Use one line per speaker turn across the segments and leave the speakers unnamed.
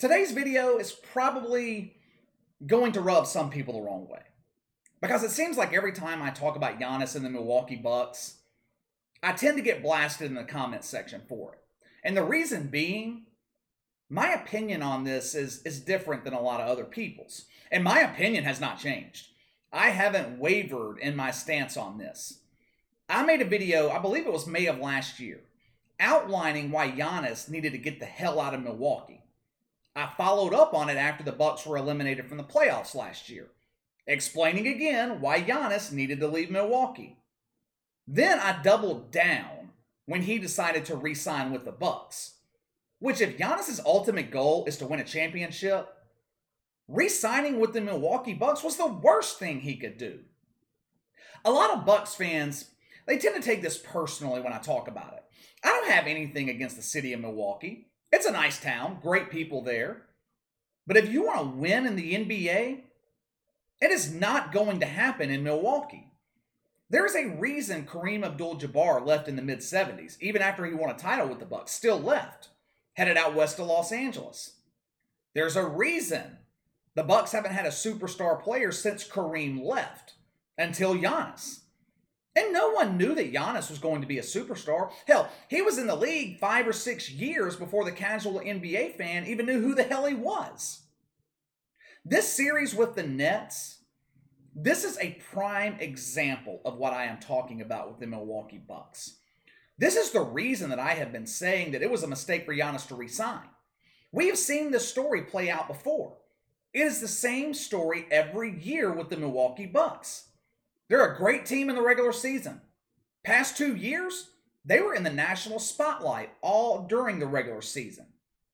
Today's video is probably going to rub some people the wrong way. Because it seems like every time I talk about Giannis and the Milwaukee Bucks, I tend to get blasted in the comment section for it. And the reason being, my opinion on this is different than a lot of other people's. And my opinion has not changed. I haven't wavered in my stance on this. I made a video, I believe it was May of last year, outlining why Giannis needed to get the hell out of Milwaukee. I followed up on it after the Bucks were eliminated from the playoffs last year, explaining again why Giannis needed to leave Milwaukee. Then I doubled down when he decided to re-sign with the Bucks. Which, if Giannis' ultimate goal is to win a championship, re-signing with the Milwaukee Bucks was the worst thing he could do. A lot of Bucks fans, they tend to take this personally when I talk about it. I don't have anything against the city of Milwaukee. It's a nice town, great people there. But if you want to win in the NBA, it is not going to happen in Milwaukee. There is a reason Kareem Abdul-Jabbar left in the mid-70s, even after he won a title with the Bucks, still left, headed out west to Los Angeles. There's a reason the Bucks haven't had a superstar player since Kareem left, until Giannis. And no one knew that Giannis was going to be a superstar. Hell, he was in the league 5 or 6 years before the casual NBA fan even knew who the hell he was. This series with the Nets, this is a prime example of what I am talking about with the Milwaukee Bucks. This is the reason that I have been saying that it was a mistake for Giannis to resign. We have seen this story play out before. It is the same story every year with the Milwaukee Bucks. They're a great team in the regular season. Past 2 years, they were in the national spotlight all during the regular season.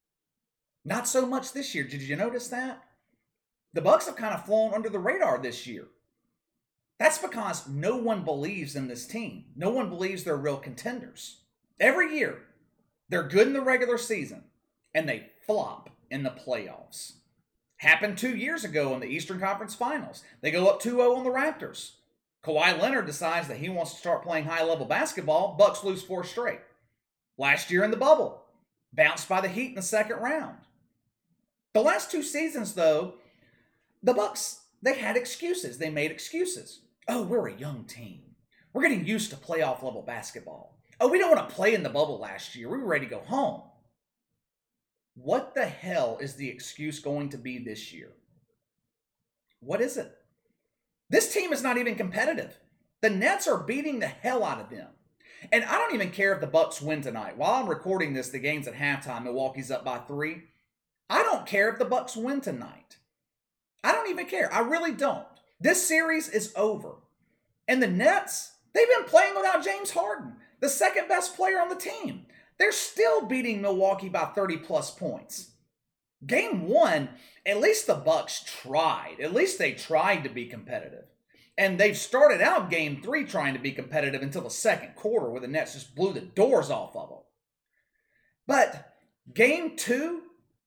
Not so much this year. Did you notice that? The Bucks have kind of flown under the radar this year. That's because no one believes in this team. No one believes they're real contenders. Every year, they're good in the regular season, and they flop in the playoffs. Happened 2 years ago in the Eastern Conference Finals. They go up 2-0 on the Raptors. Kawhi Leonard decides that he wants to start playing high-level basketball. Bucks lose 4 straight. Last year in the bubble, bounced by the Heat in the second round. The last 2 seasons, though, the Bucks, they had excuses. They made excuses. Oh, we're a young team. We're getting used to playoff-level basketball. Oh, we don't want to play in the bubble last year. We were ready to go home. What the hell is the excuse going to be this year? What is it? This team is not even competitive. The Nets are beating the hell out of them. And I don't even care if the Bucks win tonight. While I'm recording this, the game's at halftime. Milwaukee's up by 3. I don't care if the Bucks win tonight. I don't even care. I really don't. This series is over. And the Nets, they've been playing without James Harden, the second best player on the team. They're still beating Milwaukee by 30-plus points. Game 1, at least the Bucks tried. At least they tried to be competitive. And they've started out Game 3 trying to be competitive until the second quarter where the Nets just blew the doors off of them. But Game 2,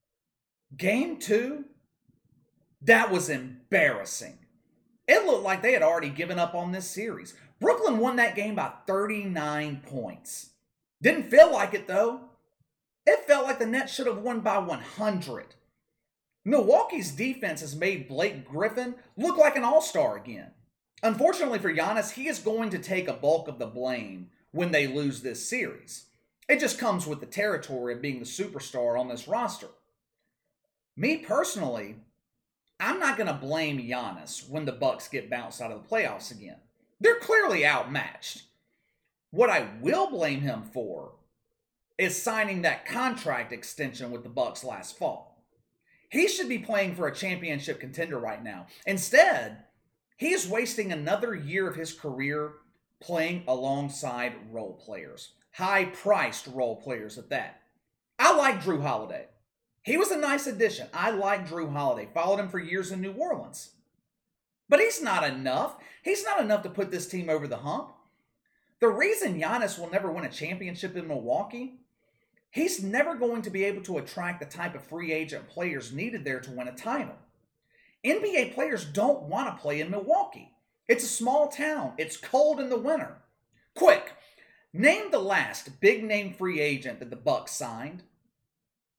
that was embarrassing. It looked like they had already given up on this series. Brooklyn won that game by 39 points. Didn't feel like it, though. It felt like the Nets should have won by 100. Milwaukee's defense has made Blake Griffin look like an all-star again. Unfortunately for Giannis, he is going to take a bulk of the blame when they lose this series. It just comes with the territory of being the superstar on this roster. Me personally, I'm not going to blame Giannis when the Bucks get bounced out of the playoffs again. They're clearly outmatched. What I will blame him for is signing that contract extension with the Bucks last fall. He should be playing for a championship contender right now. Instead, he is wasting another year of his career playing alongside role players. High-priced role players at that. I like Jrue Holiday. He was a nice addition. I like Jrue Holiday. Followed him for years in New Orleans. But he's not enough. He's not enough to put this team over the hump. The reason Giannis will never win a championship in Milwaukee, he's never going to be able to attract the type of free agent players needed there to win a title. NBA players don't want to play in Milwaukee. It's a small town. It's cold in the winter. Quick, name the last big-name free agent that the Bucks signed.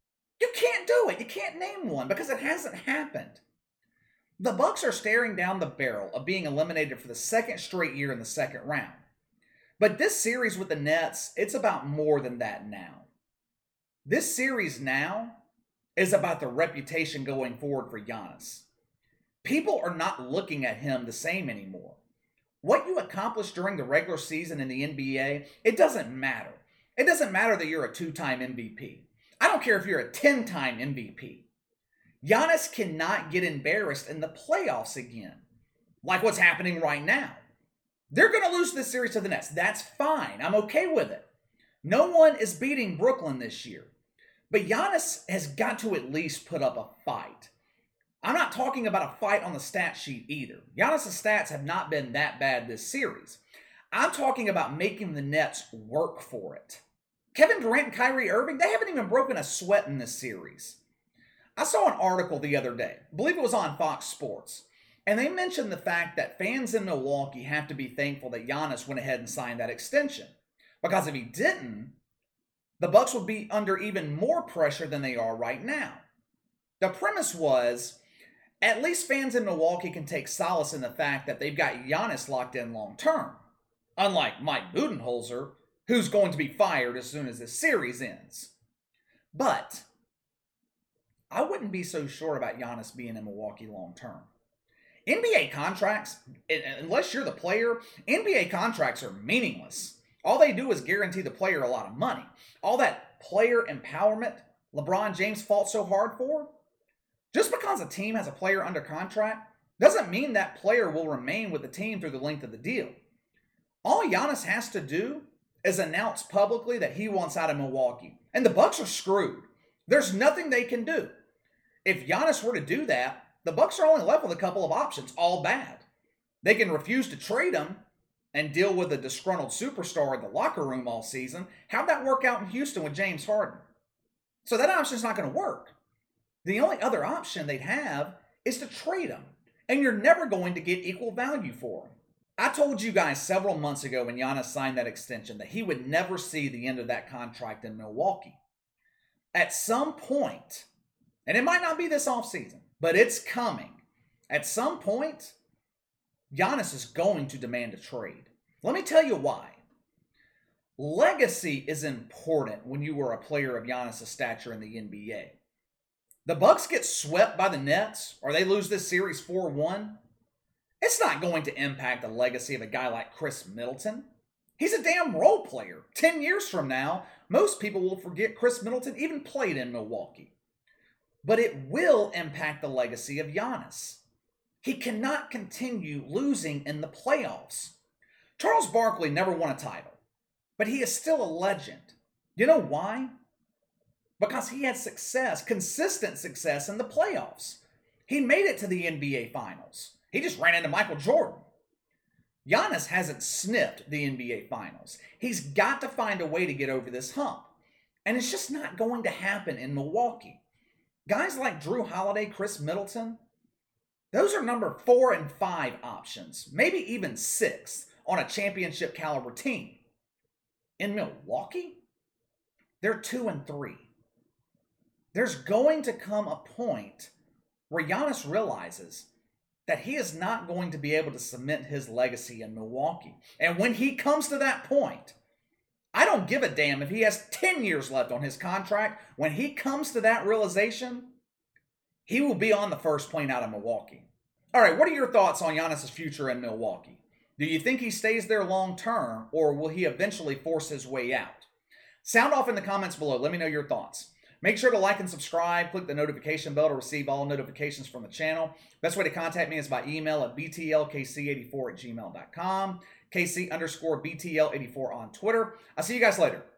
You can't do it. You can't name one because it hasn't happened. The Bucks are staring down the barrel of being eliminated for the second straight year in the second round. But this series with the Nets, it's about more than that now. This series now is about the reputation going forward for Giannis. People are not looking at him the same anymore. What you accomplish during the regular season in the NBA, it doesn't matter. It doesn't matter that you're a 2-time MVP. I don't care if you're a 10-time MVP. Giannis cannot get embarrassed in the playoffs again, like what's happening right now. They're going to lose this series to the Nets. That's fine. I'm okay with it. No one is beating Brooklyn this year. But Giannis has got to at least put up a fight. I'm not talking about a fight on the stat sheet either. Giannis' stats have not been that bad this series. I'm talking about making the Nets work for it. Kevin Durant and Kyrie Irving, they haven't even broken a sweat in this series. I saw an article the other day, I believe it was on Fox Sports, and they mentioned the fact that fans in Milwaukee have to be thankful that Giannis went ahead and signed that extension. Because if he didn't, the Bucks would be under even more pressure than they are right now. The premise was, at least fans in Milwaukee can take solace in the fact that they've got Giannis locked in long term. Unlike Mike Budenholzer, who's going to be fired as soon as this series ends. But I wouldn't be so sure about Giannis being in Milwaukee long term. NBA contracts, unless you're the player, NBA contracts are meaningless. All they do is guarantee the player a lot of money. All that player empowerment LeBron James fought so hard for, just because a team has a player under contract doesn't mean that player will remain with the team through the length of the deal. All Giannis has to do is announce publicly that he wants out of Milwaukee. And the Bucks are screwed. There's nothing they can do. If Giannis were to do that, the Bucks are only left with a couple of options, all bad. They can refuse to trade him and deal with a disgruntled superstar in the locker room all season. How'd that work out in Houston with James Harden? So that option's not going to work. The only other option they'd have is to trade him. And you're never going to get equal value for him. I told you guys several months ago when Giannis signed that extension that he would never see the end of that contract in Milwaukee. At some point, and it might not be this offseason, but it's coming. At some point, Giannis is going to demand a trade. Let me tell you why. Legacy is important when you are a player of Giannis' stature in the NBA. The Bucks get swept by the Nets, or they lose this series 4-1. It's not going to impact the legacy of a guy like Chris Middleton. He's a damn role player. 10 years from now, most people will forget Chris Middleton even played in Milwaukee. But it will impact the legacy of Giannis. He cannot continue losing in the playoffs. Charles Barkley never won a title, but he is still a legend. You know why? Because he had success, consistent success in the playoffs. He made it to the NBA Finals. He just ran into Michael Jordan. Giannis hasn't sniffed the NBA Finals. He's got to find a way to get over this hump. And it's just not going to happen in Milwaukee. Guys like Drew Holiday, Chris Middleton, those are number 4 and 5 options, maybe even 6 on a championship caliber team. In Milwaukee, they're 2 and 3. There's going to come a point where Giannis realizes that he is not going to be able to cement his legacy in Milwaukee. And when he comes to that point, I don't give a damn if he has 10 years left on his contract. When he comes to that realization, he will be on the first plane out of Milwaukee. All right, what are your thoughts on Giannis' future in Milwaukee? Do you think he stays there long term, or will he eventually force his way out? Sound off in the comments below. Let me know your thoughts. Make sure to like and subscribe. Click the notification bell to receive all notifications from the channel. Best way to contact me is by email at btlkc84@gmail.com. KC_BTL84 on Twitter. I'll see you guys later.